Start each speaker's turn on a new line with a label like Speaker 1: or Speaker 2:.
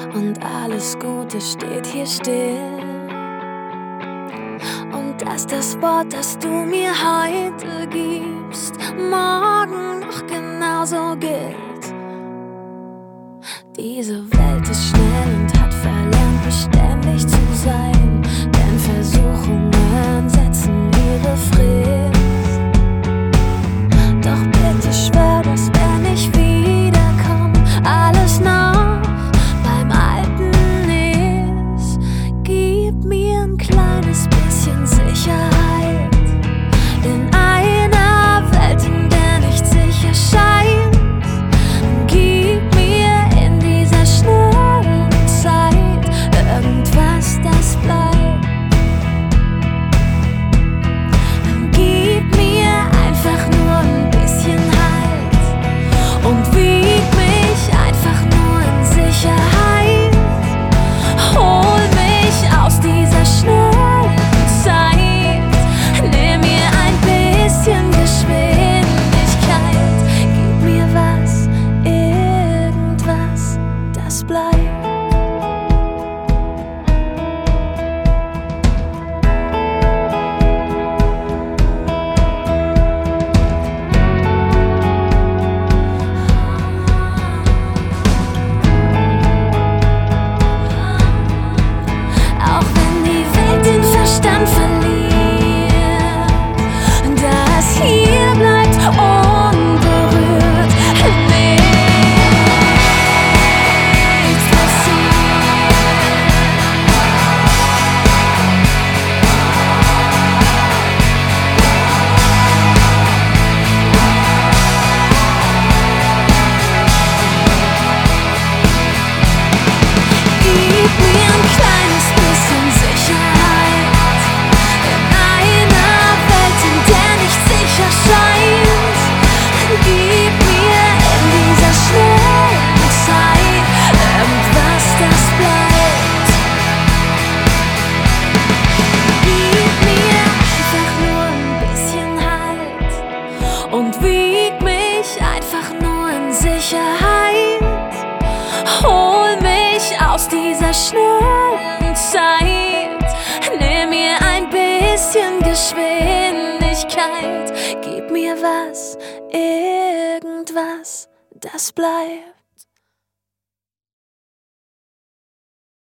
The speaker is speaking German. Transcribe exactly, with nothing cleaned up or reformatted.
Speaker 1: und alles Gute steht hier still. Und dass das Wort, das du mir heute gibst, morgen noch genauso gilt. Diese Welt ist schnell und hat verlernt, beständig zu sein, denn Versuchungen setzen ihre Frist. Doch bitte schwör, dass wenn ich wiederkomm, alles noch beim Alten ist. Gib mir ein kleines bisschen Sicherheit in einer Welt, in der nichts sicher scheint. Gib mir in dieser schnellen Zeit irgendwas, das bleibt. Gib mir einfach nur ein bisschen Halt und wieg mich einfach nur in Sicherheit. Hol mich aus dieser schnellen Zeit. Nimm mir ein bisschen Geschwindigkeit. Gib mir was, irgendwas, das bleibt. Auch wenn die Welt den Verstand verliert, das hier bleibt unberührt. Nichts passiert. Gib mir ein kleines bisschen Sicherheit in einer Welt, in der nichts sicher scheint. Gib mir in dieser schnellen Zeit irgendwas, das bleibt. Gib mir einfach nur ein bisschen Halt und wieg mich einfach nur in Sicherheit. Hol mich aus dieser schnellen Zeit. Nimm mir ein bisschen Geschwindigkeit. Gib mir was, irgendwas, das bleibt.